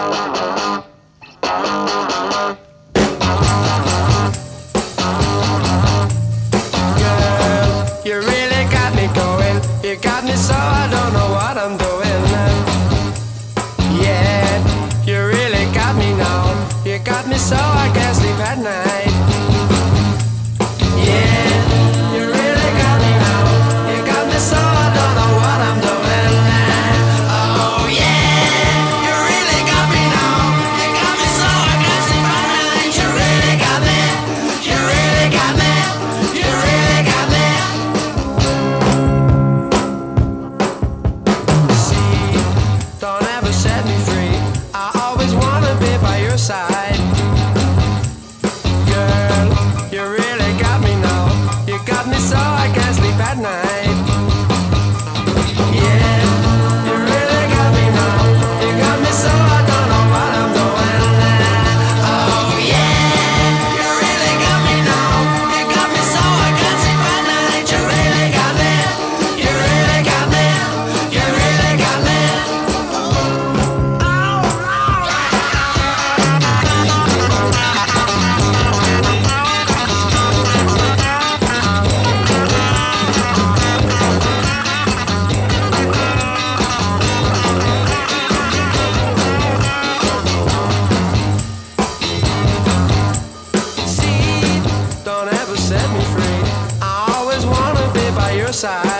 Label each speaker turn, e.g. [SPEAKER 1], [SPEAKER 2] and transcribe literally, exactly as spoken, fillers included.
[SPEAKER 1] You really got me going. You got me so I don't know what I'm doing. Yeah, you really got me now. You got me so I can't sleep at night. Yeah, you really got me now. You got me so I don't know what I'm doing. Oh yeah, you really got me now. You got me so I can't sleep at night. You really got me. You really got me. You really got me. Don't ever set me free. I always wanna be by your side. Girl, you really got me now. You got me so I can't sleep at night. Yeah, you really got me now. You got me so I don't know what I'm doing. Oh yeah, you really got me now. You got me so I can't sleep at night. You really got me. You really got me. You really got me. See, don't ever set me free. I always wanna be by your side.